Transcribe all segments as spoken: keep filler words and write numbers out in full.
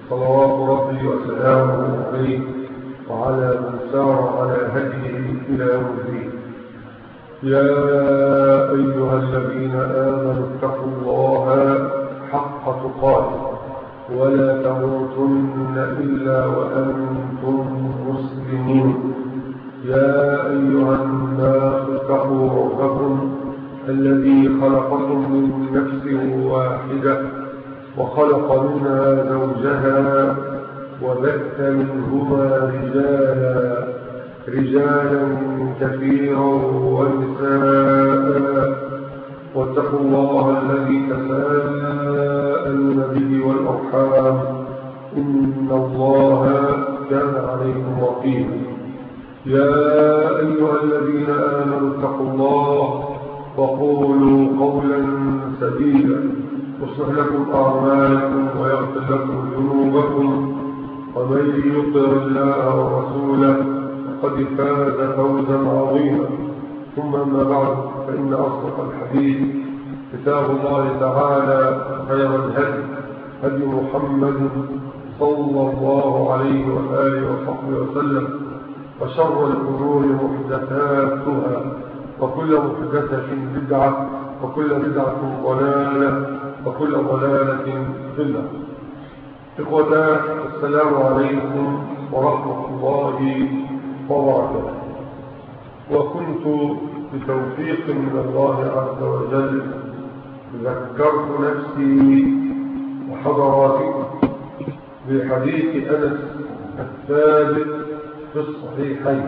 صلوات ربي وسلامه عليه وعلى من سار على هديه إلى يوم الدين. يا أيها الذين آمنوا اتقوا الله حق تقاته ولا تموتن إلا وأنتم مسلمون. يا أيها الناس اتقوا ربكم الذي خلقكم من نفس واحدة وخلق منها زوجها وبث منهما رجالا رجالا كثيرا ونساء واتقوا الله الذي تساءلون به والأرحام إن الله كان عليكم رقيبا. يا أيها الذين آمنوا اتقوا الله وقولوا قولا سديدا يصلح لكم أعمالكم ويغفر لكم ذنوبكم ومن يطع الله ورسوله فقد فاز فوزا عظيما. ثم أما بعد فإن أصدق الحديث كتاب الله تعالى خير الهدي هدي محمد صلى الله عليه وآله وصحبه وسلم وشر الأمور محدثاتها وكل محدثة بدعة وكل بدعة ضلالة وكل ضلالة في النار. إخوتاه السلام عليكم ورحمة الله وبركاته. وكنت بتوفيق من الله عز وجل ذكرت نفسي وحضراتكم بحديث أنس الثابت في الصحيحين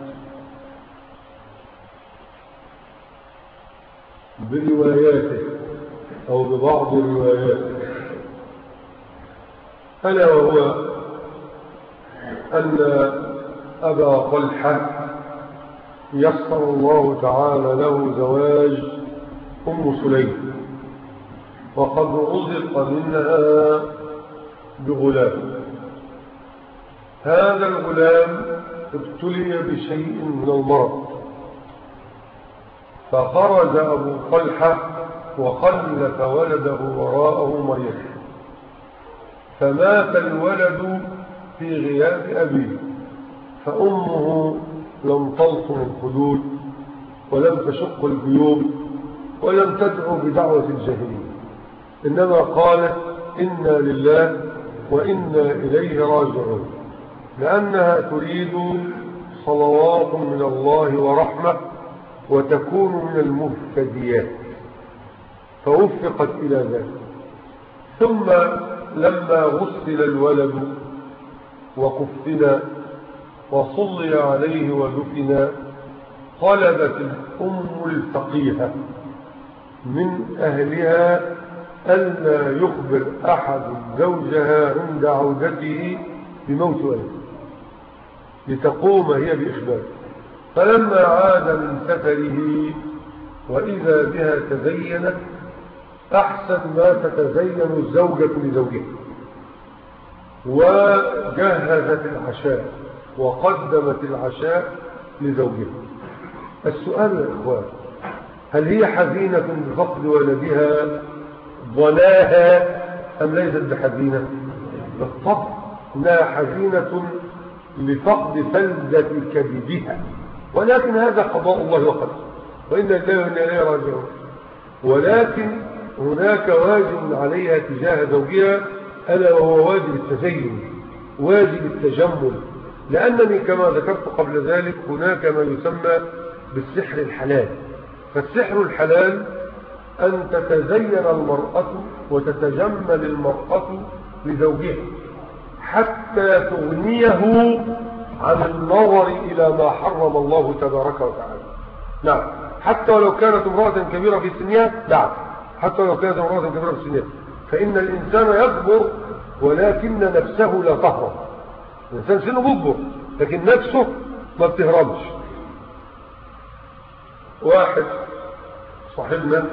برواياته أو ببعض رواياته، ألا وهو أن أبا طلحة يسر الله تعالى له زواج أم سليم وقد رزق منها بغلام. هذا الغلام ابتلي بشيء من المرض فخرج أبو طلحة وخلف ولده وراءه مريض فمات الولد في غياب أبيه، فأمه لم تلطم الخدود ولم تشق الجيوب ولم تدعو بدعوة الجاهلين، إنما قالت إنا لله وإنا إليه راجعون، لأنها تريد صلوات من الله ورحمة وتكون من المهتديات فوفقت إلى ذلك. ثم لما غسل الولد وكفن وصلي عليه ودفن طلبت الأم الفقيهة من أهلها ألا يخبر أحد زوجها عند عودته بموت ولده لتقوم هي بإخباره. فلما عاد من سفره وإذا بها تزينت أحسن ما تتزين الزوجة لزوجها وجهزت العشاء وقدمت العشاء لزوجها. السؤال يا إخوان، هل هي حزينة بفقد ولدها ضناها أم ليست بحزينة؟ بالطبع إنها حزينة لفقد فلذة كبدها، ولكن هذا قضاء الله وقدره وإن الله وإنا إليه راجعون. ولكن هناك واجب عليها تجاه زوجها ألا وهو واجب التزين واجب التجمل، لأنني كما ذكرت قبل ذلك هناك ما يسمى بالسحر الحلال. فالسحر الحلال أن تتزين المرأة وتتجمل المرأة لزوجها حتى تغنيه عن النظر إلى ما حرم الله تبارك وتعالى. نعم، حتى ولو كانت امرأة كبيرة في سنها، نعم حتى ولو كانت امرأة كبيرة في سنها، فإن الإنسان يكبر ولكن نفسه لا تهرب. الإنسان سنه بيكبر لكن نفسه ما بتهربش. واحد صاحبنا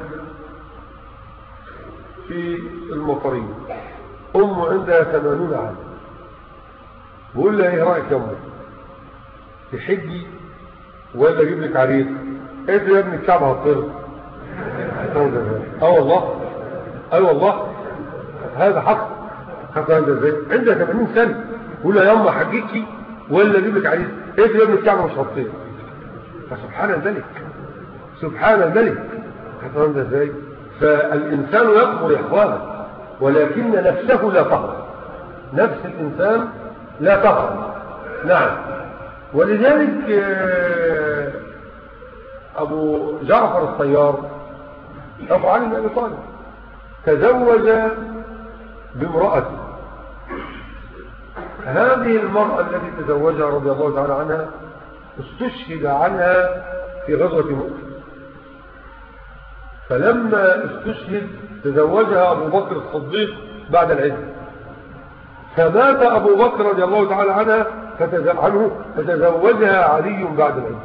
في المطرية أمه عندها ثمانون عام، بقول لها ايه رأيك يا أمه، تحجي ولا اجيب لك عريس؟ قالت له يا ابني الكعب هتطير. اه والله، اه والله هذا حق. حتى عندها ازاي عندها ثمانين سنة يقول لها ياما حجيتي ولا اجيب لك عريس ايه يا ابن الكعبة مش هتطير. فسبحان الملك سبحان الملك حتى عندها ازاي. فالإنسان يكبر يا إخوانا ولكن نفسه لا تهرب. نفس الإنسان لا تهرب. نعم. ولذلك أبو جعفر الطيار أبو علي بن أبي طالب تزوج بامرأته. هذه المرأة التي تزوجها رضي الله تعالى عنها استشهد عنها في غزوة مؤتة. فلما استشهد تزوجها أبو بكر الصديق بعد العدة. فمات أبو بكر رضي الله تعالى عنها عنه فتزوجها علي بعد العدة.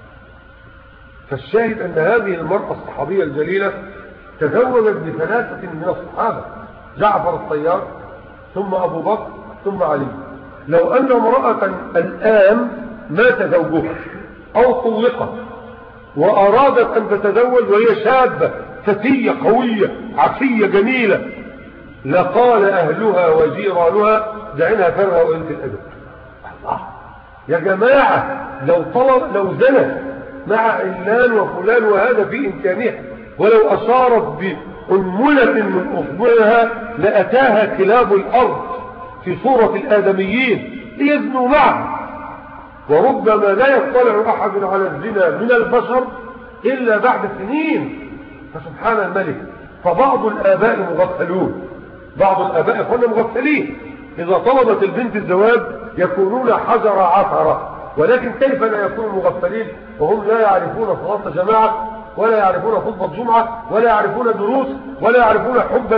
فالشاهد أن هذه المرأة الصحابية الجليلة تزوجت بثلاثة من الصحابة جعفر الطيار ثم أبو بكر ثم علي. لو أن امرأة الآن مات زوجها أو طلقت وأرادت أن تتزوج وهي شابة فتية قوية عفية جميلة لقال أهلها وجيرانها دعينها فرها وانت الأدب. الله يا جماعة لو طلب لو زنت مع علان وفلان وهذا في إمكانها ولو أشارت بأنملة من أصبعها لأتاها كلاب الأرض في صورة الآدميين ليزنوا معه. وربما لا يطلع أحد على الزنا من البشر إلا بعد سنين. فسبحان الملك. فبعض الآباء مغفلون بعض الآباء يكونوا مغفلين إذا طلبت البنت الزواج يكونون حجر عثرة. ولكن كيف لا يكونوا مغفلين وهم لا يعرفون صلاة جماعة ولا يعرفون خطبة جمعة ولا يعرفون دروس ولا يعرفون حبا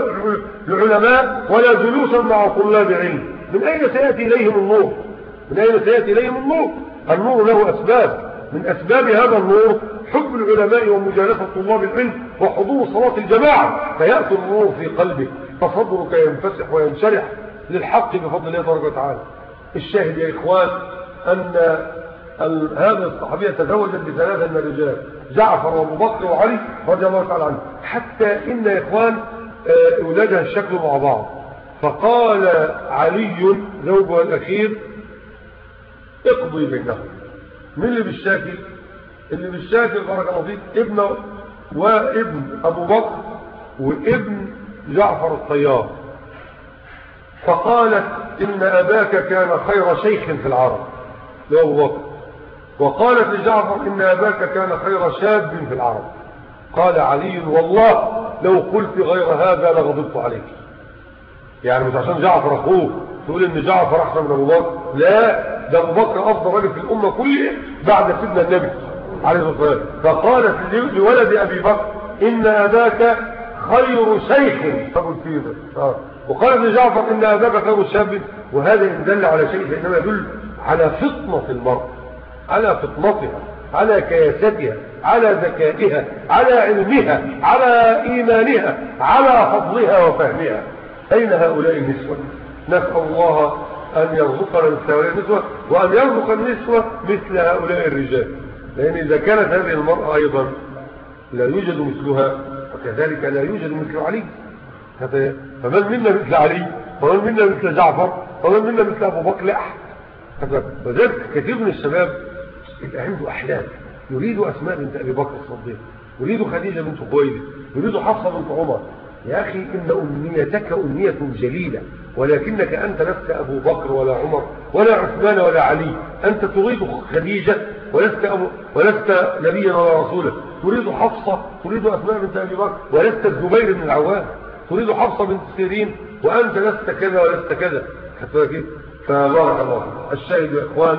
لعلماء ولا جلوسا مع طلاب علم. من أين سيأتي إليهم النور؟ من أين سيأتي إليهم النور؟ النور له أسباب. من أسباب هذا النور حب العلماء ومجالسة طلاب العلم وحضور صلاة الجماعة فيأتي النور في قلبك فصدرك ينفسح وينشرح للحق بفضل الله تبارك وتعالى. الشاهد يا إخوان أن هذا الصحابية تزوجت بثلاثة من الرجال جعفر وابو بكر وعلي رضي الله تعالى عنه حتى إن يا إخوان أولادها الشكل مع بعض. فقال علي زوجها الأخير اقضي بينهم. من اللي بالشاكل؟ اللي بالشاكل بارك الله فيك ابنه وابن أبو بكر وابن جعفر الطيار. فقالت إن أباك كان خير شيخ في العرب لأبو بكر. وقالت لجعفر إن أباك كان خير شاب في العرب. قال علي والله لو قلت غير هذا لغضبت عليك. يعني مش عشان جعفر أخوه تقول إن جعفر أحسن من أبو بكر. لا ده أبو بكر أفضل رجل في الأمة كلها بعد سيدنا النبي عليه الصلاة والسلام. فقالت لولد أبي بكر إن أباك خير شيخ فقل فيه آه. وقالت لجعفر إن أباك خير شاب. وهذا يدل على شيء فإنما يدل على فطنة المرأة على فطنتها على كياستها على ذكائها على علمها على إيمانها على فضلها وفهمها. أين هؤلاء النسوة؟ نسأل الله أن يرزقنا مثل هؤلاء النسوة وأن يرزق النسوة مثل هؤلاء الرجال. لأن إذا كانت هذه المرأة أيضا لا يوجد مثلها وكذلك لا يوجد مثل علي. فمن منا مثل علي ومن منا مثل جعفر ومن منا مثل أبو بكر لا أحد. وذلك كثير من الشباب يبقى عنده أحلام يريد أسماء بنت أبي بكر الصديق يريد خديجة بنت خويلد يريد حفصة بنت عمر. يا أخي إن أمنيتك أمنية جليلة ولكنك أنت لست أبو بكر ولا عمر ولا عثمان ولا علي. أنت تريد خديجة ولست, أبو ولست نبيا ولا رسولا. تريد حفصة تريد أسماء بنت أبي بكر ولست الزبير بن العوام. تريد حفصة بنت سيرين وأنت لست كذا ولست كذا. فبارك الله. الشاهد يا إخوان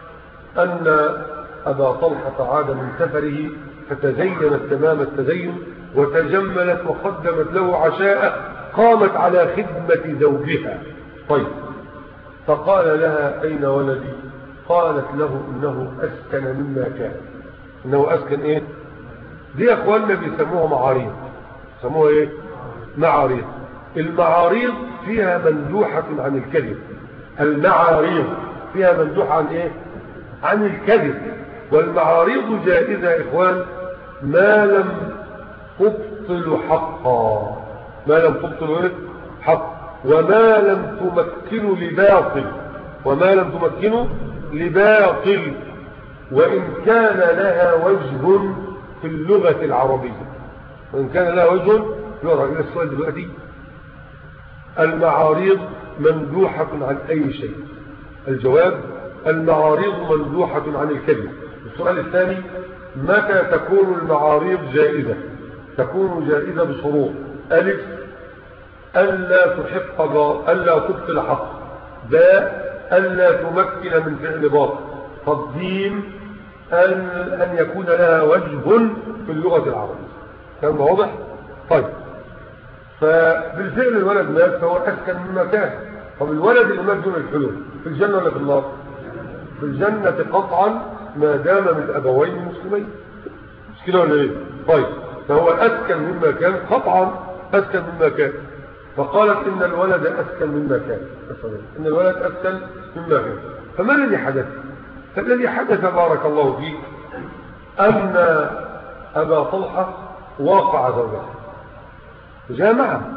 أن أبا طلحة عاد من سفره فتزينت تمام التزين وتجملت وقدمت له عشاء قامت على خدمة زوجها. طيب فقال لها أين ولدي؟ قالت له إنه أسكن مما كان. إنه أسكن إيه؟ دي أخواننا بيسموها معاريض. يسموها إيه؟ معاريض. المعاريض فيها مندوحة عن الكذب. المعاريض فيها مندوحة عن إيه؟ عن الكذب. والمعاريض جائزة يا إخوان ما لم تبطل حقا. ما لم تبطل إيه؟ حق. وما لم تمكنوا لباطل وما لم تمكنوا لباطل وإن كان لها وجه في اللغة العربية وإن كان لها وجه يرى إلى السؤال دلوقتي. المعاريض ممدوحة عن أي شيء؟ الجواب: المعاريض ممدوحة عن الكذب. السؤال الثاني: متى تكون المعاريض جائزة؟ تكون جائزة بشروط: ألف ألا تحق ألا تبطل حق، باء ألا تمكن من فعل باطل، تقديم أن يكون لها وجه في اللغة العربية. كان واضح؟ طيب، فبالفعل الولد مات فهو أسكن من مكان. طب الولد اللي مات دون الحلول في الجنة ولا في النار؟ في الجنة قطعا ما دام من أبوين مسلمين، مش كده ولا ايه؟ طيب، فهو أسكن من مكان، قطعا أسكن من مكان. فقالت إن الولد أسكن من مكان، إن الولد أسكن من مكان. فما الذي حدث؟ فالذي حدث بارك الله فيك أن أبا طلحة واقع زوجها جامعة،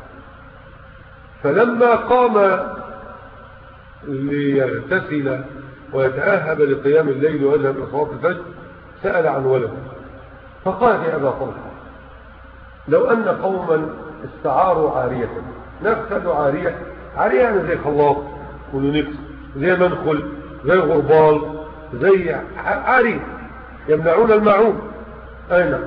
فلما قام ليغتسل ويتأهب لقيام الليل ويذهب إلى صلاة الفجر سأل عن ولده، فقال: يا أبا طلحة، لو أن قوما استعاروا عارية، نفسدوا عارية، عارية يعني زي خلاط ونكس، زي منخل، زي غربال، زي عارية يمنعون الماعون. أين؟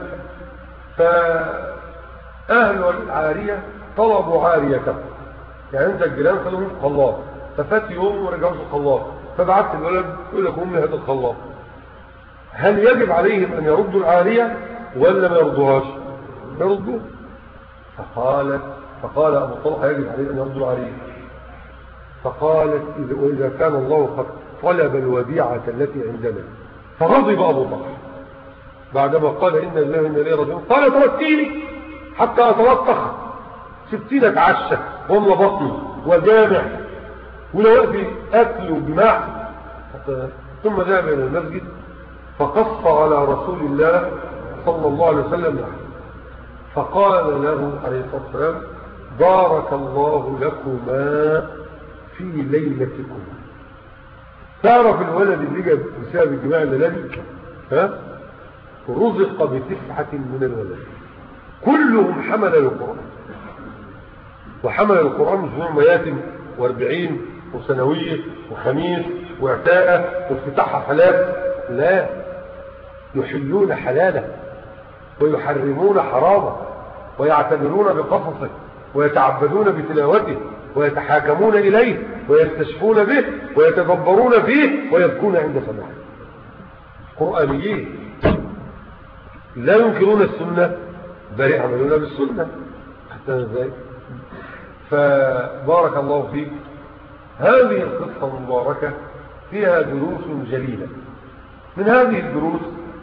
فأهل العارية طلبوا عاريته، يعني أنت الجيران قالوا لهم خلاط، ففات يوم ورجعوا الخلاط، فبعثت الولد يقول لك أمي هذا الخلاط. هل يجب عليهم أن يردوا العارية ولا ما يردوهاش؟ يردوه. فقالت فقال أبو طلحة: يجب عليه أن يردوا العارية. فقالت: وإذا كان الله قد طلب الوديعة التي عندنا. فغضب أبو طلحة بعدما قال: إن الله إن إليه راجعون. قال: تركيني حتى أتلطخ، سبتيني أتعشى واملى بطني وجامع ولو وقت أكل وجماع. ثم ذهب إلى المسجد فقص على رسول الله صلى الله عليه وسلم، فقال له عليه الصلاة والسلام: بارك الله لكما في ليلتكم. تعرف الولد اللي جاب بسبب الجماع الليلي ها رزق بتسعة من الولد كلهم حمل القرآن، وحمل القرآن مش نوع مياتم واربعين وسنوية وخميس واعتاءة وافتتاحها حلال، لا، يحلون حلاله ويحرمون حرامه ويعتبرون بقصصه ويتعبدون بتلاوته ويتحاكمون إليه ويستشفون به ويتدبرون فيه ويبكون عند سماعه. قرآنيين لا ينكرون السنة بل يعملون بالسنة. حتى ازاي؟ فبارك الله فيك، هذه القصة المباركة فيها دروس جليلة. من هذه الدروس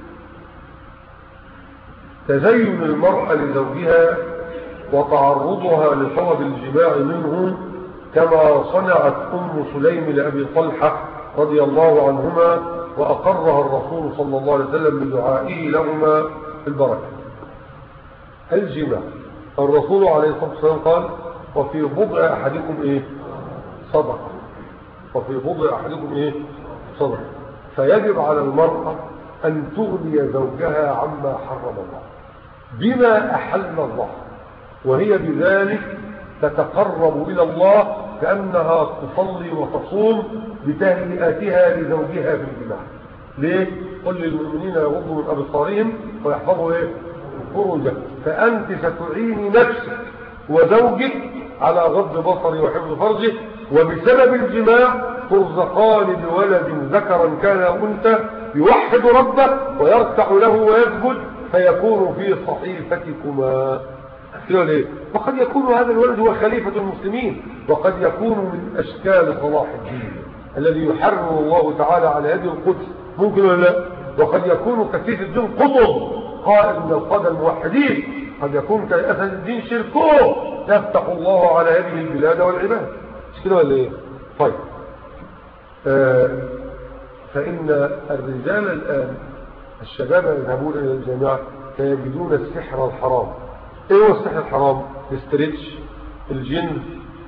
تزين المرأة لزوجها وتعرضها لطلب الجماع منه كما صنعت أم سليم لأبي طلحة رضي الله عنهما، وأقرها الرسول صلى الله عليه وسلم بدعائه لهما بالبركة. الجماع، الرسول عليه الصلاة والسلام قال: وفي بضع أحدكم إيه؟ صدقة. وفي بضع أحدكم إيه؟ صدقة. فيجب على المرأة أن تغني زوجها عما حرم الله بما أحل الله، وهي بذلك تتقرب إلى الله كأنها تصلي وتصوم بتهيئتها لزوجها في الجماع. ليه؟ قل للمؤمنين يغضوا من أبصارهم ويحفظوا إيه؟ فروجهم. فأنت ستعيني نفسك وزوجك على غض بصره وحفظ فرجه، وبسبب الجماع ترزقان بولد ذكرا كان أو أنثى يوحد ربه ويركع له ويسجد فيكون في صحيفتكما. وقد يكون هذا الولد هو خليفة المسلمين، وقد يكون من أشكال صلاح الدين الذي يحرر الله تعالى على يد القدس، ممكن ولا لا؟ وقد يكون كثير الدين قطب قائد من القادة الموحدين، قد يكون كأسد الدين شركوه يفتح الله على يده البلاد والعباد، مش كده ولا ايه؟ طيب، آه فإن الرجال الآن الشباب يذهبون إلى الجامعة فيجدون السحر الحرام. ايه هو السحر الحرام؟ الاستريتش، الجن،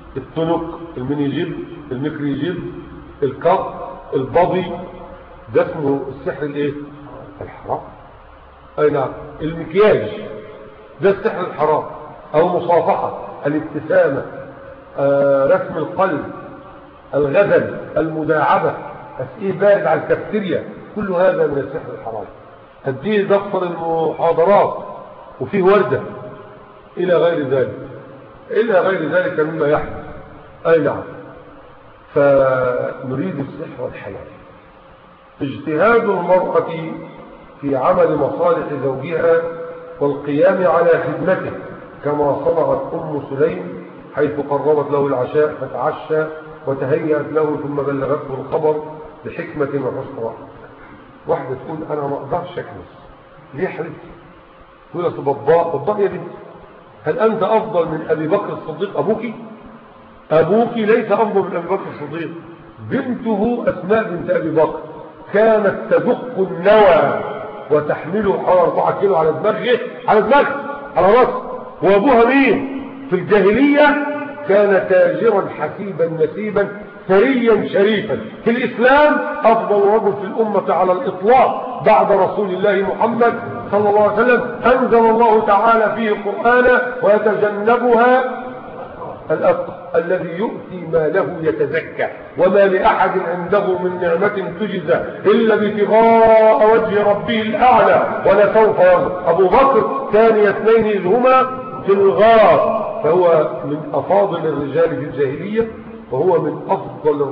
التنك، المينيجيب، الميكريجيب، الكف، البضي، ده اسمه السحر الايه؟ الحرام. اي نعم. المكياج ده السحر الحرام، او مصافحة، الابتسامة، آه، رسم القلب، الغزل، المداعبة، تسقيه بارد على الكافتيريا، كل هذا من السحر الحرام. هديه دفتر المحاضرات وفيه وردة الى غير ذلك، الى غير ذلك مما يحدث. اي نعم. فنريد السحر الحلال. اجتهاد المرأة في عمل مصالح زوجها والقيام على خدمته كما صنعت أم سليم، حيث قربت له العشاء فتعشى وتهيأت له ثم بلغته الخبر بحكمة وحسن رأي. واحدة تقول أنا ما أقدرش أكنس. ليه يا حبيبتي؟ تقول أصل بضاء. بضاء يا بنتي، هل أنت أفضل من أبي بكر الصديق؟ أبوك أبوك ليس أفضل من أبي بكر الصديق. بنته أسماء بنت أبي بكر كانت تدق النوى وتحمله حوالي أربعة كيلو على دماغه، على دماغه، على راسه. وأبوها مين؟ في الجاهلية كان تاجرا حسيبا نسيبا ثريا شريفا. في الإسلام أفضل رجل في الأمة على الإطلاق بعد رسول الله محمد صلى الله عليه وسلم. أنزل الله تعالى فيه القرآن ويتجنبها الأتقى الذي يؤتي ماله يتزكى وما لأحد عنده من نعمة تجزى إلا ابتغاء وجه ربه الأعلى ولسوف يرضى. أبو بكر ثاني اثنين إذ هما في الغار، فهو من أفاضل الرجال في الجاهلية، وهو من أفضل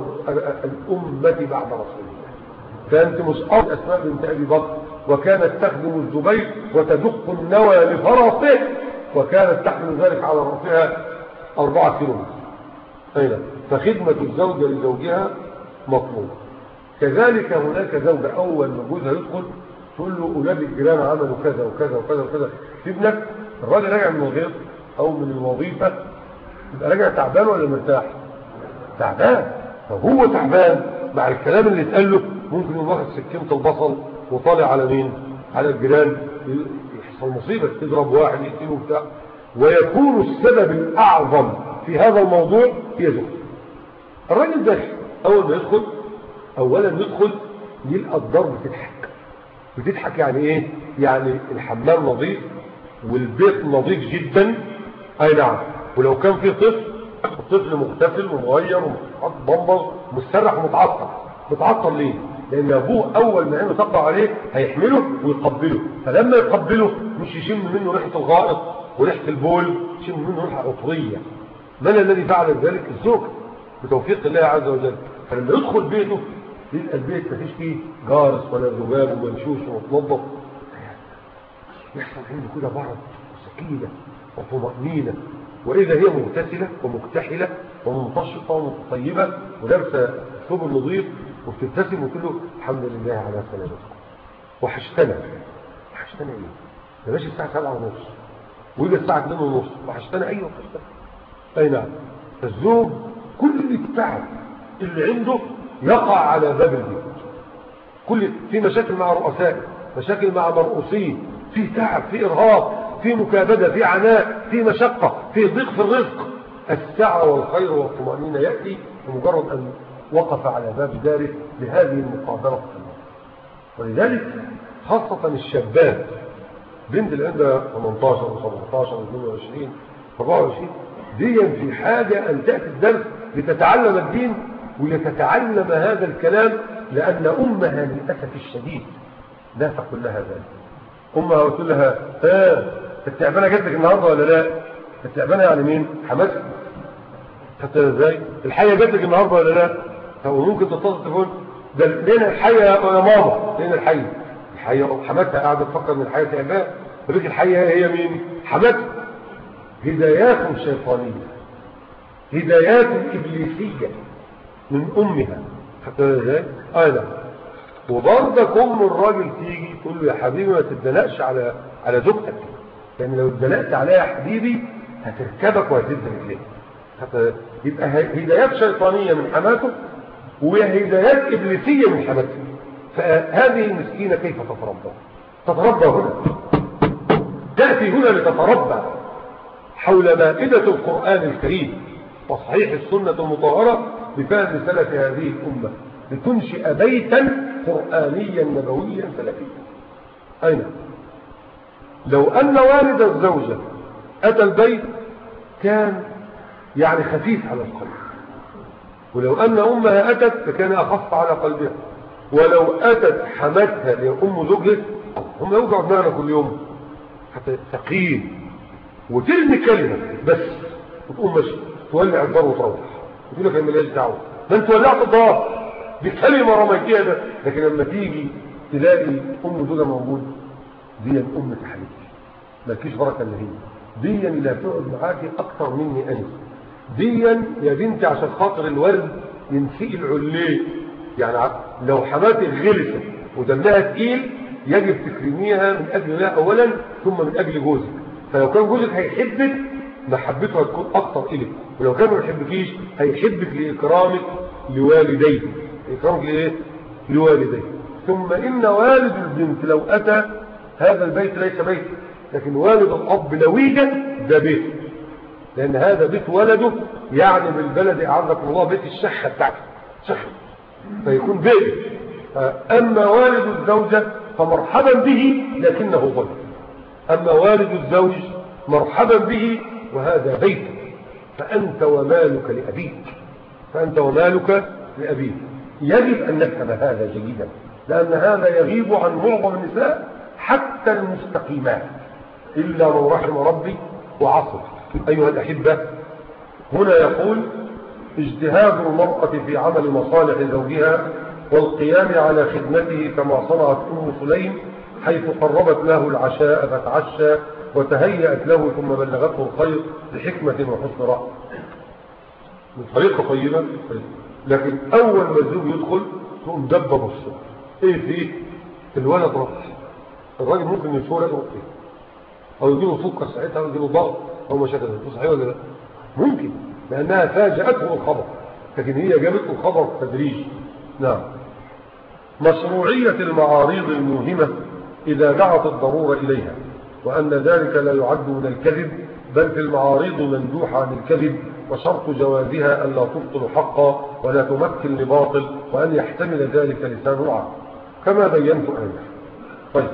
الأمة بعد رسول الله. كانت مسألة أسماء بنت أبي بكر، وكانت تخدم الزبير وتدق النوى لفرسه، وكانت تحمل ذلك على رأسها أربعة كيلو. أين؟ فخدمة الزوجة لزوجها مطلوبة. كذلك هناك زوجة أول ما جوزها يدخل تقول له أولاد الجيران عملوا كذا وكذا وكذا وكذا في ابنك. الراجل راجع من الغيط أو من الوظيفة يبقى راجع تعبان ولا مرتاح؟ تعبان. فهو تعبان مع الكلام اللي اتقال له ممكن يقوم واخد سكينة البصل وطالع على مين؟ على الجيران، يحصل مصيبة، تضرب واحد يقتله بتاع. ويكون السبب الأعظم في هذا الموضوع هي زوجته. الراجل داخل أول ما يدخل أولا يدخل يلقى الدار بتضحك. بتضحك يعني إيه؟ يعني الحمام نظيف والبيت نظيف جدا. أي نعم. ولو كان في طفل، الطفل مغتسل ومغير ومحط بمبر مسترح ومتعطر. متعطر ليه؟ لأن أبوه أول ما عينه تقع عليه هيحمله ويقبله، فلما يقبله مش يشم منه ريحة الغائط وريحة البول، يشم منه ريحة عطرية. من الذي فعل ذلك؟ الزوج بتوفيق الله عز وجل. فلما يدخل بيته يلقى البيت مفيش فيه جارس ولا ذباب ومنشوش ومتنظف، يحصل عنده كده برد وسكينة وطمأنينة. وإذا هي مغتسلة ومكتحلة ومنتشطة ومتطيبة ولابسة ثوب نظيف وبتبتسم وتقول له الحمد لله على سلامتكم، وحشتنا. وحشتنا ايه؟ ده ماشي الساعة سبعة ونص ويجي الساعة اتنين ونص. وحشتنا ايوه وحشتنا. اي نعم. الزوج كل التعب اللي عنده يقع على باب البيت. كل في مشاكل مع رؤساء، مشاكل مع مرؤوسين، في تعب، في ارهاق، في مكابدة، في عناء، في مشقة، في ضيق في الرزق. السعة والخير والطمأنينة يأتي بمجرد أن وقف على باب داره لهذه المقابلة. ولذلك خاصة الشابات، بنت اللي عندها ثمانية عشر وسبعة عشر واثنين وعشرين وأربعة وعشرين دي في حاجة أن تأتي الدرس لتتعلم الدين ولتتعلم هذا الكلام، لأن أمها للأسف الشديد لا تقول لها ذلك. أمها قلت لها ها التعبانة جاتك النهاردة ولا لا؟ التعبانة يعني مين؟ حماتك. حتى ازاي؟ الحية جاتك النهاردة ولا لا؟ وممكن تتصل تقول ده لين الحية يا ماما، لين الحية الحية حماتها قاعدة تفكر ان الحية تعبان، ولكن الحية هي مين؟ حماتها. هدايات شيطانية، هدايات إبليسية من أمها. حتى ازاي؟ أيضا وبرضك أم الراجل تيجي تقول له يا حبيبي ما تتدلقش على على زوجتك، لأن يعني لو اتدلقت عليها يا حبيبي هتركبك وهتدلق رجليك. حتى يبقى هدايات شيطانية من حماته وهدايات إبليسية من حماته. فهذه المسكينة كيف تتربى؟ تتربى هنا، تأتي هنا لتتربى حول مائدة القرآن الكريم وصحيح السنة المطهرة بفهم سلف هذه الأمة لتنشئ بيتا قرآنيا نبويا سلفيا. أين؟ لو أن والد الزوجة أتى البيت كان يعني خفيف على القلب، ولو أن أمها أتت فكان أخف على قلبها، ولو أتت حماتها لأم زوجها هم يوجعوا دماغنا كل يوم حتى ثقيل، وترمي كلمة بس وتقوم ماشي تولع الدار وتروح وتقول لك أنا ماليش دعوة، ما أنت ولعت الدار بكلمة رميتيها ده. لكن لما تيجي تلاقي أم زوجها موجود، دي أم تحليل مالكيش بركة إلا هي، ديا لا تقعد معاكي أكثر مني أنا، ديا يا بنتي عشان خاطر الورد ينسئل عليه. يعني لو حماتك غلسة ودمها تقيل يجب تكرميها من أجل الله أولا ثم من أجل جوزك. فلو كان جوزك هيحبك محبته هتكون أكثر إليك، ولو كان ما يحبكيش هيحبك لإكرامك لوالديه. إكرامك لإيه؟ لوالديه. ثم إن والد البنت لو أتى هذا البيت ليس بيت، لكن والد الأب لو يجي ده بيت، لأن هذا بيت ولده، يعني بالبلد أعزكم الله بيت الشحة بتاعته شحة، فيكون بيت. أما والد الزوجة فمرحبا به لكنه ضيف، أما والد الزوج مرحبا به وهذا بيت، فأنت ومالك لأبيك، فأنت ومالك لأبيك. يجب أن نفهم هذا جيدا، لأن هذا يغيب عن معظم النساء حتى المستقيمات إلا من رحم ربي وعصر. أيها الأحبة، هنا يقول اجتهاد المرأة في عمل مصالح زوجها والقيام على خدمته كما صنعت أم سليم، حيث قربت له العشاء فتعشى وتهيأت له ثم بلغته الخير بحكمة وحسن رأي. من طريقة طيبة، لكن أول ما الزوج يدخل تقوم دبة بصر إيه فيه؟ الولد رأس الراجل ممكن يشوره يضرب فيه، أو يجيله سكر ساعتها، أو يجيله ضغط أو مشاكل. صحيح ولا لا؟ ممكن، لأنها فاجأته الخبر، لكن هي جابته الخبر تدريج. نعم. مشروعية المعاريض الموهمة إذا دعت الضرورة إليها، وأن ذلك لا يعد من الكذب، بل في المعاريض مندوحة عن الكذب، وشرط جوازها أن لا تبطل حقا ولا تمكن لباطل، وأن يحتمل ذلك لسان العقل كما بينت آنفا. طيب،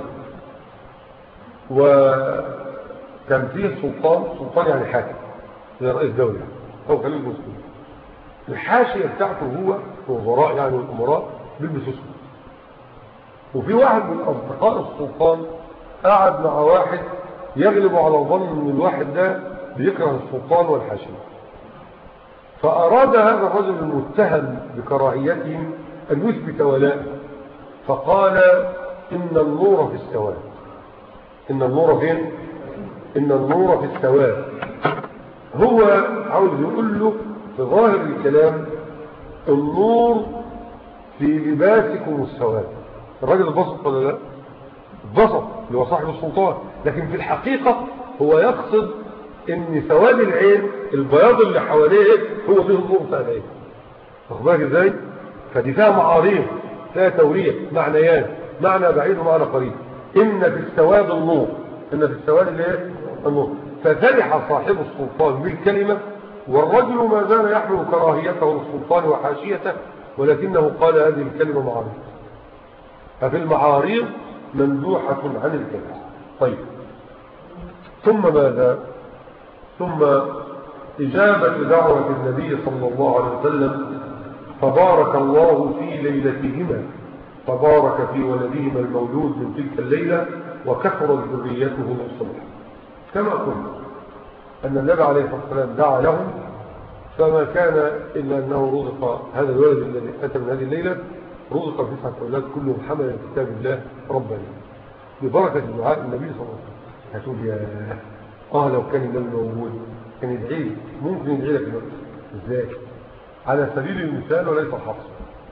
وكان فيه سلطان، سلطان يعني حاكم زي رئيس دولة أو خليل المسلمين، الحاشية بتاعته هو الوزراء يعني والأمراء بيلبسوا اسود. وفي واحد من أصدقاء السلطان قعد مع واحد يغلب على الظن ان الواحد ده بيكره السلطان والحاشية، فأراد هذا الرجل المتهم بكراهيتهم أن يثبت ولاءه، فقال إن النور في السواد. إن النور فين؟ إن النور في السواد. هو عاوز يقول له في ظاهر الكلام النور في لباسكم السواد. الراجل اتبسط ولا لا؟ اتبسط اللي هو صاحب السلطان، لكن في الحقيقة هو يقصد ان سواد العين البياض اللي حواليه هو فيه النور بتاع العين. واخد بالك ازاي؟ فدي فيها معاريض، فيها تورية، معنيان، معنى بعيد ومعنى قريب. ان في السواد النور، ان في السواد الايه؟ النور. ففرح صاحب السلطان بالكلمة، والرجل ما زال يحمل كراهيته للسلطان وحاشيته، ولكنه قال هذه الكلمة معارض. ففي المعاريض مندوحة عن الكلمة. طيب، ثم ماذا؟ ثم إجابة دعوة النبي صلى الله عليه وسلم، فبارك الله في ليلتهما، فبارك في ولدهما المولود من تلك الليلة، وكثرت ذريته الصبح. كما قلنا أن النبي عليه الصلاة والسلام دعا لهم، فما كان إلا أنه رزق هذا الولد الذي أتى من هذه الليلة، رزق تسعة أولاد كلهم حمل كتاب الله ربنا ببركة دعاء النبي صلى الله عليه وسلم. هتقول يا آه لو كان النبي موجود كان يدعي، ممكن يدعي لك ازاي؟ على سبيل المثال وليس الحصر.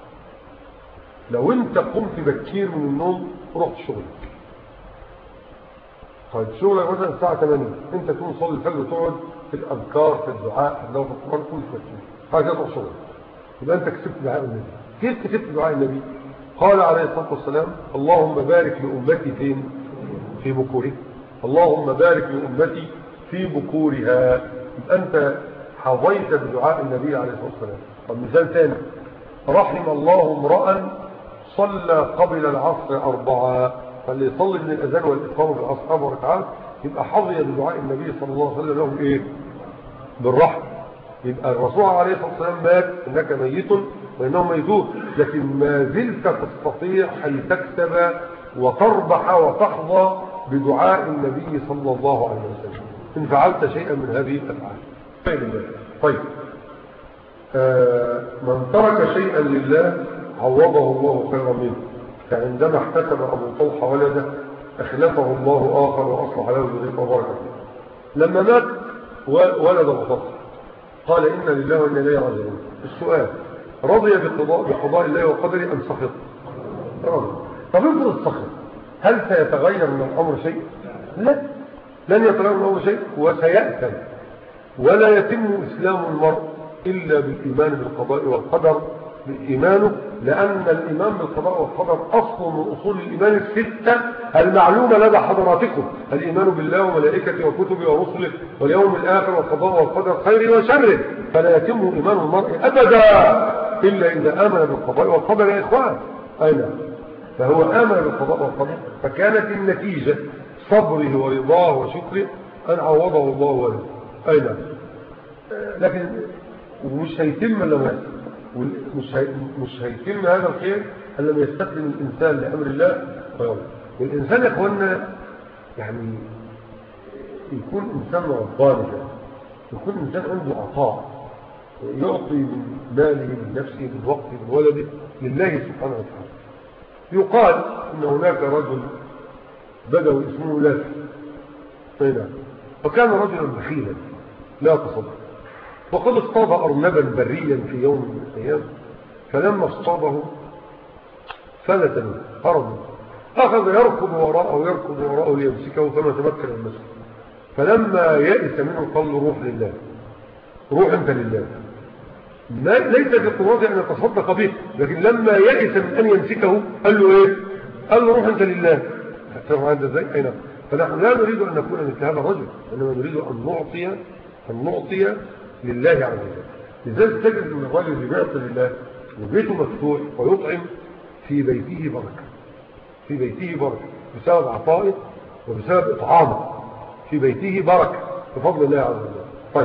لو انت قمت بكير من النوم ورحت شغلك، طيب شغلك مثلا الساعة ثمانية، انت تقوم تصلي الفجر وتقعد في الأذكار في الدعاء في القرآن كل شوية، هكذا تروح شغلك، يبقى انت كسبت دعاء النبي. كيف كسبت دعاء النبي؟ قال عليه الصلاة والسلام اللهم بارك لأمتي فين؟ في بكورها. اللهم بارك لأمتي في بكورها. يبقى انت حظيت بدعاء النبي عليه الصلاة والسلام. طب مثال ثاني، رحم الله امرأ صلى قبل العصر أربعة، فاللي يصلي من الأذان والإقامة في العصر أربع ركعات يبقى حظي بدعاء النبي صلى الله عليه وسلم لهم إيه؟ بالرحمة. يبقى الرسول عليه الصلاة والسلام مات إنك ميت وإنهم ميتون، لكن ما زلت تستطيع أن تكسب وتربح وتحظى بدعاء النبي صلى الله عليه وسلم إن فعلت شيئا من هذه الأفعال. طيب، آه من ترك شيئا لله عوضه الله خيرا منه، فعندما احتسب أبو طلحة ولده أخلفه الله آخر وأصلح له ذريته وبركة فيه. لما مات ولد أبو طلحة قال إنا لله وإنا إليه راجعون. السؤال، رضي بقضاء بقضاء الله وقدره أم سخط؟ رضي. طب افرض السخط، هل سيتغير من الأمر شيء؟ لا، لن يتغير من الأمر شيء، وسيأتم. ولا يتم إسلام المرء إلا بالإيمان بالقضاء والقدر بإيمانه، لأن الإيمان بالقضاء والقدر أصل من أصول الإيمان الستة المعلومة لدى حضراتكم: الإيمان بالله وملائكته وكتبه ورسله واليوم الآخر والقضاء والقدر خيره وشره. فلا يتم إيمان المرء أبدا إلا إذا آمن بالقضاء والقدر يا إخوان. أين؟ فهو آمن بالقضاء والقدر، فكانت النتيجة صبره ورضاه وشكره أن عوضه الله ولده. أين؟ لكن مش هيتم لما مش مش هيتم هذا الخير الا لما يستخدم الانسان لامر الله ويوم. والانسان يا اخوانا يعني يكون انسان رباني، يكون انسان عنده عطاء، يعطي من ماله من نفسه من وقته من ولده لله سبحانه وتعالى. يقال ان هناك رجل بدوي اسمه لاف، وكان رجلا بخيلا لا تصدق، وقد اصطاد أرنبا بريا في يوم من الأيام، فلما اصطاده فلت منه هرب، أخذ يركض وراءه يركض وراءه ليمسكه فما تمكن المسك. فلما يئس منه قال له روح لله، روح أنت لله. ليس بقوته أن يتصدق به، لكن لما يئس من أن يمسكه قال له إيه؟ قال له روح أنت لله. فهم هذا ازاي؟ أين؟ فنحن لا نريد أن نكون مثل هذا الرجل، إنما نريد أن نعطي أن نعطي لله عز وجل. لذلك تجد ان الرجل اللي بيعطي لله وبيته مفتوح ويطعم في بيته بركه، في بيته بركه بسبب عطائه وبسبب اطعامه، في بيته بركه بفضل الله عز وجل. طيب،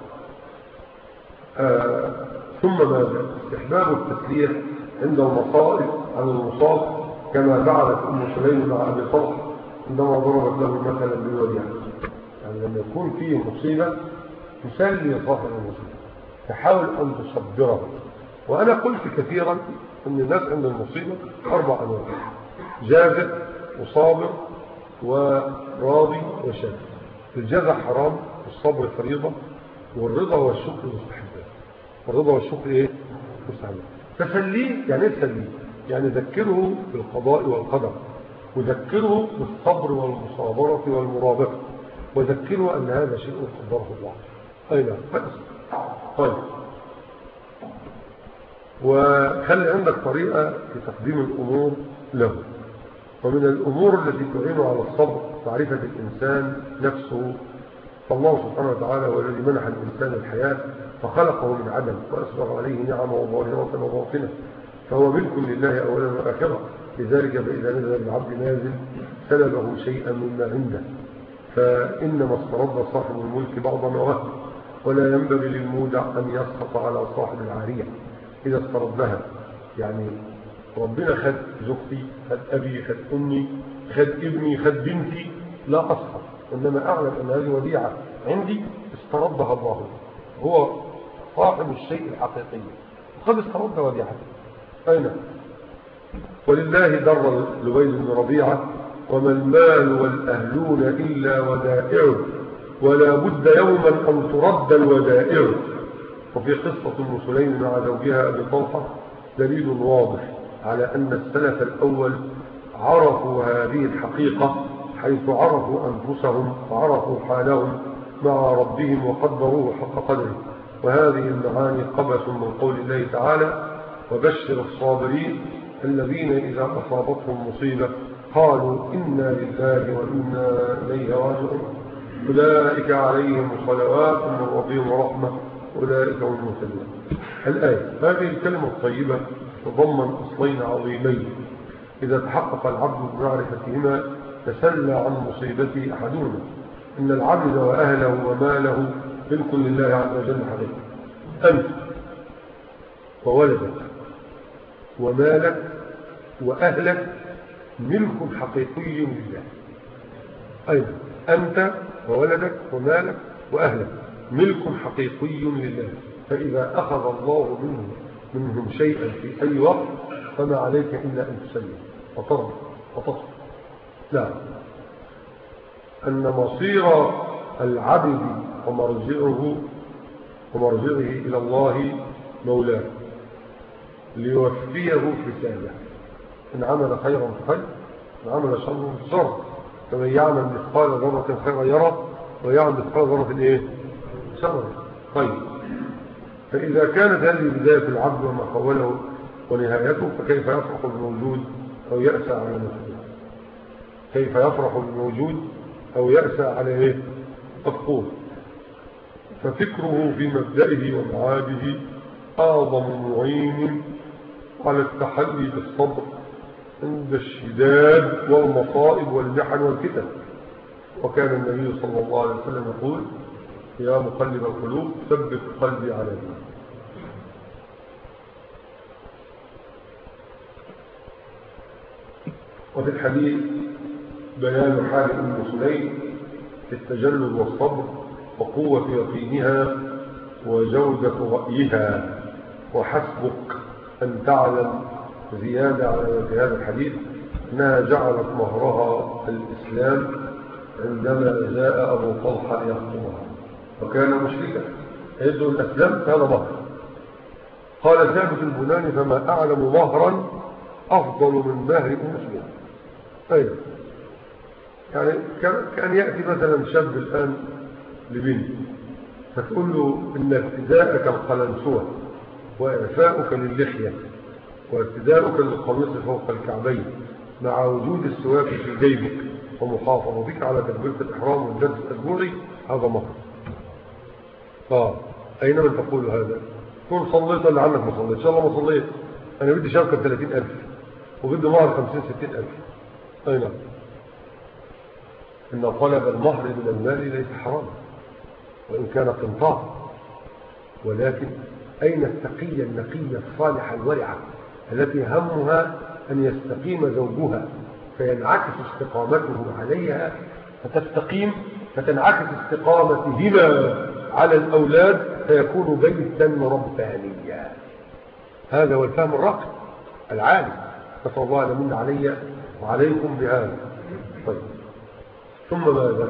آه ثم ماذا؟ استحباب التسليح عند المصائب عن المصاب، كما فعلت ام سليم مع ابي طلحه عندما ضربت له مثلا بالوديعه. يعني لما يكون فيه مصيبه تسلي صاحب المصيبة، تحاول أن تصبره. وأنا قلت كثيرا أن الناس عند المصيبة أربع أنواع: جازع وصابر وراضي وشاكر. الجزع حرام والصبر فريضة والرضا والشكر مستحبان. والرضا والشكر إيه؟ مستحبان. تسليه يعني إيه تسليه؟ يعني ذكره بالقضاء والقدر، وذكره بالصبر والمصابرة والمرابطة، وذكره أن هذا شيء قدره الله. أين؟ طيب، وخلي عندك طريقة في تقديم الأمور له. ومن الأمور التي تعين على الصبر معرفة الإنسان نفسه. فالله سبحانه وتعالى هو الذي منح الإنسان الحياة فخلقه من عدم وأسبغ عليه نعمه ظاهرة وباطنة، فهو ملك لله أولا وآخرة. لذلك فإذا نزل العبد نازل سلبه شيئا مما عنده، فإنما استرد صاحب الملك بعض ما وهب، ولا ينبغي للمودع أن يسقط على صاحب العارية إذا استردها. يعني ربنا خد زوجتي، خد أبي، خد أمي، خد ابني، خد بنتي، لا أسقط، إنما أعلم أن هذه وديعة عندي استردها الله، هو صاحب الشيء الحقيقي، وقد استرد وديعته. أين؟ ولله در لبيد بن ربيعة: وما المال والأهلون إلا ودائع، ولا بد يوما أن ترد الودائع. وفي قصة ام سليم مع زوجها أبي طلحة دليل واضح على أن السلف الأول عرفوا هذه الحقيقة، حيث عرفوا أنفسهم وعرفوا حالهم مع ربهم وقدروه حق قدره. وهذه المعاني قبس من قول الله تعالى: وبشر الصابرين الذين إذا أصابتهم مصيبة قالوا إنا لله وإنا إليه راجعون، أولئك عليهم صلوات من ربهم ورحمة أولئك هم المهتدون. الآية هذه الكلمة الطيبة تضمن أصلين عظيمين إذا تحقق العبد بمعرفتهما تسلى عن مصيبة أحدهما، إن العبد وأهله وماله ملك لله عز وجل حقيقة. أنت وولدك ومالك وأهلك ملك حقيقي لله. أيضا أنت وولدك ومالك وأهلك ملك حقيقي لله، فإذا أخذ الله منه منهم شيئا في أي وقت فما عليك إلا أن تسلم وترضى وتصبر. لا، أن مصير العبد ومرجعه ومرجعه إلى الله مولاه ليوفيه حسابه، إن عمل خيرا فخير إن عمل شرا فشر، فمن يعمل مثقال ذرة خيرا يرى ويعمل مثقال ذرة إيه؟ شرا. طيب، فإذا كانت هذه بداية العبد وما خوله ونهايته فكيف يفرح بالموجود أو يأسى على مفقود؟ كيف يفرح بالموجود أو يأسى على إيه؟ مفقود؟ ففكره في مبدئه ومعاده أعظم معين على التحلي بالصبر عند الشداد والمصائب والمحن والفتن. وكان النبي صلى الله عليه وسلم يقول: يا مقلب القلوب ثبت قلبي على دينك. وفي الحديث بيان حال أم سليم في التجلد والصبر وقوة يقينها وجودة رأيها. وحسبك أن تعلم زيادة على هذا الحديث أنها جعلت مهرها الإسلام عندما جاء أبو طلحة يخطبها وكان مشركا، يدعو الأسلام هذا مهر. قال ثابت البناني: فما أعلم مهرا أفضل من مهر أم سليم. أيضا يعني كان يأتي مثلا شاب الآن لبنت فتقول له إن ابتداءك القلنسوة وإعفاؤك للحية وابتداؤك للقميص فوق الكعبين مع وجود السواك في جيبك ومحافظتك على تكبيرة الإحرام والجلس الأسبوعي هذا مهر. آه أينما تقول هذا تقول صليت ولا عنك ما صليت؟ إن شاء الله ما صليت، أنا بدي شبكة ثلاثين ألف وبدي مهر خمسين ستين ألف. أي نعم، إن طلب المهر من المال ليس حرام وإن كان قنطار، ولكن أين التقية النقية الصالحة الورعة التي همها أن يستقيم زوجها فينعكس استقامته عليها فتستقيم فتنعكس استقامتهما على الأولاد فيكون بيتا ربانيا. هذا هو الفهم الراقي العالي، نسأل الله أن يمن علي وعليكم بهذا. طيب، ثم ماذا؟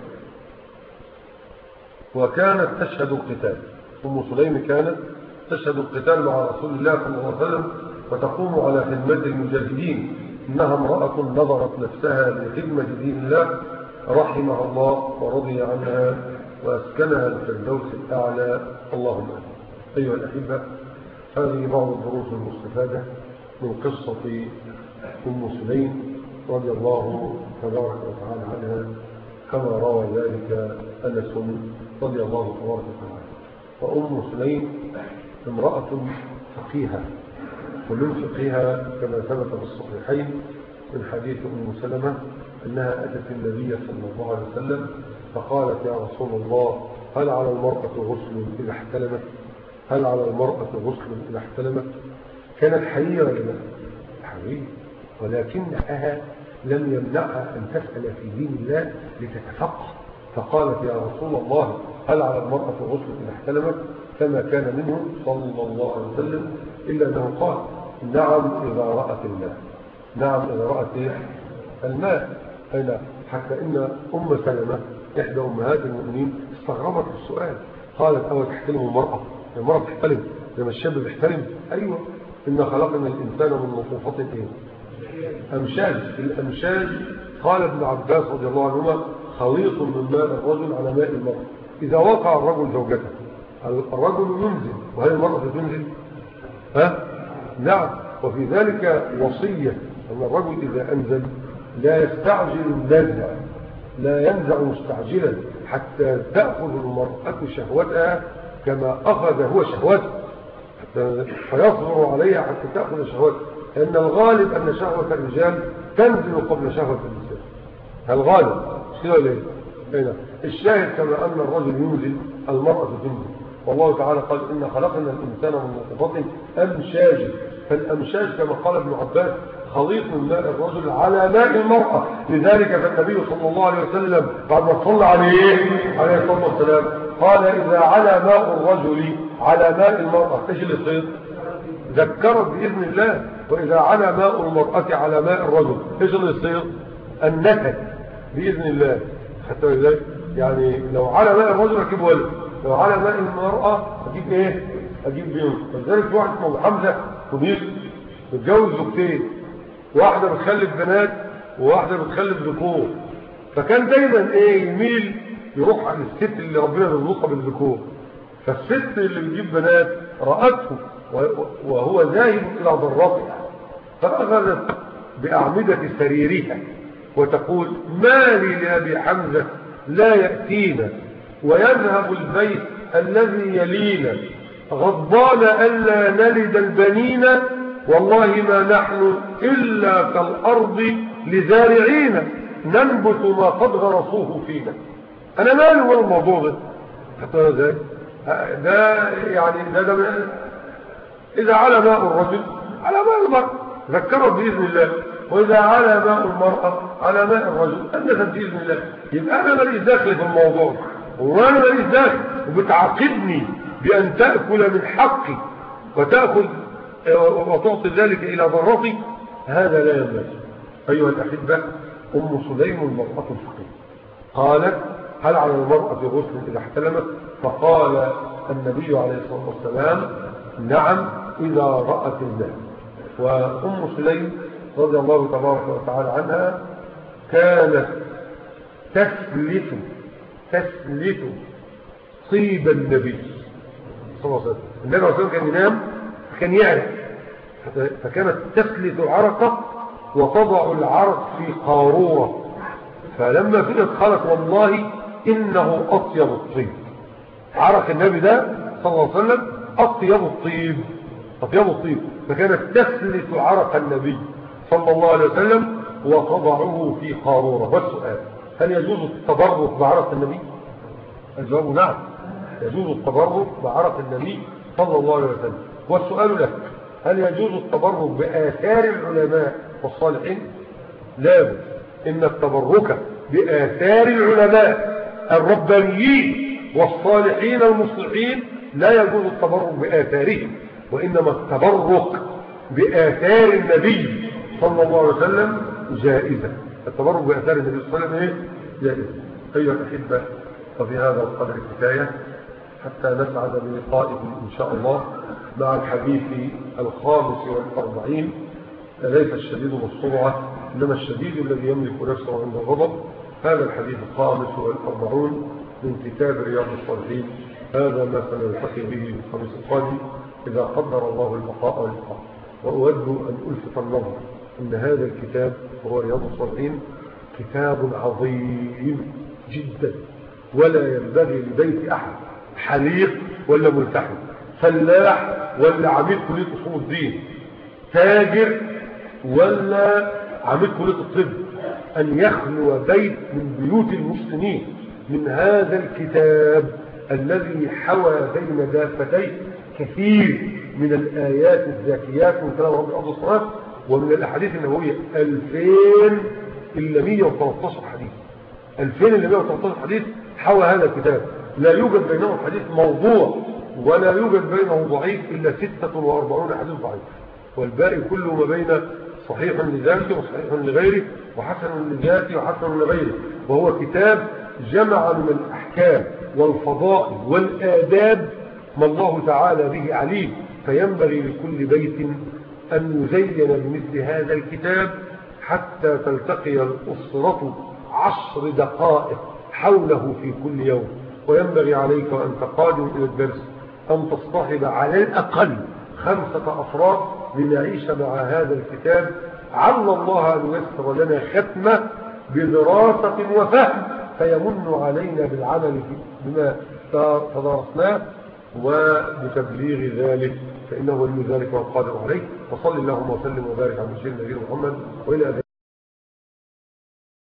وكانت تشهد القتال. أم سليم كانت تشهد القتال مع رسول الله صلى الله عليه وسلم وتقوم على خدمة المجاهدين. إنها امرأة نظرت نفسها لخدمة دين الله رحمها الله ورضي عنها وأسكنها الفردوس الأعلى، اللهم آمين. أيها الأحبة، هذه بعض الدروس المستفادة من قصة أم سليم رضي الله تبارك وتعالى عنها كما روى ذلك أنس رضي الله تبارك وتعالى. وأم سليم امرأة فقيهة، ومن فقهها كما ثبت في الصحيحين من حديث أم سلمة أنها أتت النبي صلى الله عليه وسلم فقالت: يا رسول الله، هل على المرأة غسل إذا احتلمت؟ هل على المرأة غسل إذا احتلمت؟ كانت حريرة لنا حريرة، ولكنها لم يمنعها أن تسأل في دين الله لتتفقه، فقالت: يا رسول الله، هل على المرأة غسل إذا احتلمت؟ فما كان منه صلى الله عليه وسلم إلا أنه قال: نعم إذا رأت الماء. نعم إذا رأت الماء. أين حتى إن أم سلمة إحدى أمهات المؤمنين استغربت السؤال، قالت: أو تحتلم المرأة؟ المرأة تحتلم زي ما الشاب بيحتلم؟ أيوة، إن خلقنا الإنسان من نطفة إيه؟ أمشاج. الأمشاج قال ابن عباس رضي الله عنهما: خليط من ماء الرجل على ماء المرأة. إذا وقع الرجل زوجته الرجل ينزل، وهل المرأة تنزل؟ ها؟ نعم. وفي ذلك وصية أن الرجل إذا أنزل لا يستعجل النزع، لا ينزع مستعجلا حتى تأخذ المرأة شهوتها كما أخذ هو شهوته فيصبر عليها حتى تأخذ شهوته، لأن الغالب أن شهوة الرجال تنزل قبل شهوة النساء. الغالب مش كده ولا ايه؟ الشاهد كما أن الرجل ينزل المرأة تنزل، والله تعالى قال إن خلقنا الإنسان من نطفة أمشاج، فالأمشاج كما قال ابن عباس خليط من ماء الرجل على ماء المرأة. لذلك فالنبي صلى الله عليه وسلم بعد ما صلى عليه عليه الصلاة والسلام قال إذا على ماء الرجل على ماء المرأة ايش اللي يصير؟ ذكرت بإذن الله. وإذا على ماء المرأة على ماء الرجل ايش اللي يصير؟ النكد بإذن الله. حتى ذلك يعني لو على ماء الرجل أجيب ولد، لو على ماء المرأة أجيب إيه؟ أجيب بيوت. فلذلك واحد اسمه حمزة كبير متجوز زوجتين، واحدة بتخلف بنات وواحدة بتخلف ذكور، فكان دايما إيه يميل يروح على الست اللي ربنا رزقها بالذكور. فالست اللي بتجيب بنات رأته وهو ذاهب إلى ضرتها فأخذت بأعمدة سريرها وتقول ما لي لأبي حمزة لا يأتينا ويذهب البيت الذي يلينا غضبان ألا نلد البنين والله ما نحن إلا كالأرض لزارعين ننبت ما قد غرسوه فينا. أنا مالي هو الموضوع ده حتى ذلك ده يعني ده, ده إذا على ماء الرجل على ماء المرأة ذكرت بإذن الله، وإذا على ماء المرأة على ماء الرجل أنت بإذن الله. يبقى أنا ماليش داخل في الموضوع وأنا ماليش داخل وبتعاقبني بأن تأكل من حقي وتأخذ وتعطي ذلك إلى ضرتي، هذا لا ينبغي. أيها الأحبة، أم سليم المرأة الفقيرة قالت هل على المرأة غسل إذا احتلمت؟ فقال النبي عليه الصلاة والسلام نعم إذا رأت الماء. وأم سليم رضي الله تبارك وتعالى عنها كانت تسلت تسلت طيب النبي صلى الله عليه وسلم. النبي صلى الله عليه وسلم كان ينام فكان يعرق، فكانت تسلت العرقة وتضع العرق في قارورة، فلما فئت قالت والله إنه أطيب الطيب. عرق النبي ده صلى الله عليه وسلم أطيب الطيب أطيب الطيب فكانت تسلت عرق النبي صلى الله عليه وسلم وتضعه في قارورة. والسؤال هل يجوز التبرك بعرق النبي؟ الجواب نعم، يجوز التبرك بعرق النبي صلى الله عليه وسلم. والسؤال لك هل يجوز التبرك بآثار العلماء والصالحين؟ لا بد إن التبرك بآثار العلماء الربانيين والصالحين المصلحين لا يجوز التبرك بآثارهم، وإنما التبرك بآثار النبي صلى الله عليه وسلم جائزة. التبرك بآثار النبي صلى الله عليه وسلم جائزة. أيها الأحبة، وفي هذا القدر كفاية حتى نسعد بلقائكم إن شاء الله مع الحديث الخامس والأربعين. ليس الشديد بالسرعة إنما الشديد الذي يملك نفسه عند الغضب. هذا الحديث الخامس والأربعون من كتاب رياض الصالحين. هذا ما سنلتقي به في الخميس القادم إذا قدر الله البقاء واللقاء. وأود أن ألفت النظر أن هذا الكتاب هو رياض الصالحين كتاب عظيم جدا، ولا ينبغي لبيت أحد حليق ولا ملتحم، فلاح ولا عميد كلية أصول الدين، تاجر ولا عميد كلية الطب، أن يخلو بيت من بيوت المسلمين من هذا الكتاب الذي حوى بين دافتيه كثير من الآيات الزاكيات من كلام رب الأرض والسماوات ومن الأحاديث النبوية ألفين إلا مئة وثلاثة عشر حديث. ألفين إلا مئة وثلاثة عشر حديث حوى هذا الكتاب، لا يوجد بينهم حديث موضوع ولا يوجد بينه ضعيف إلا ستة وأربعون حديث ضعيف، والباقي كله ما بين صحيح لذاته وصحيح لغيره وحسن لذاته وحسن لغيره. وهو كتاب جمع من الأحكام والفضائل والآداب ما الله تعالى به عليم، فينبغي لكل بيت أن يزين بمثل هذا الكتاب حتى تلتقي الأسرة عشر دقائق حوله في كل يوم. وينبغي عليك وأنت قادم إلى الدرس أن تصطحب على الأقل خمسة أفراد لنعيش مع هذا الكتاب، عل الله أن ييسر لنا ختمة بدراسة وفهم فيمن علينا بالعمل بما تدارسناه. وبتبليغ ذلك، فإنه ولي ذلك والقادر عليه. وصل اللهم وسلم وبارك على سيدنا نبينا محمد وإلى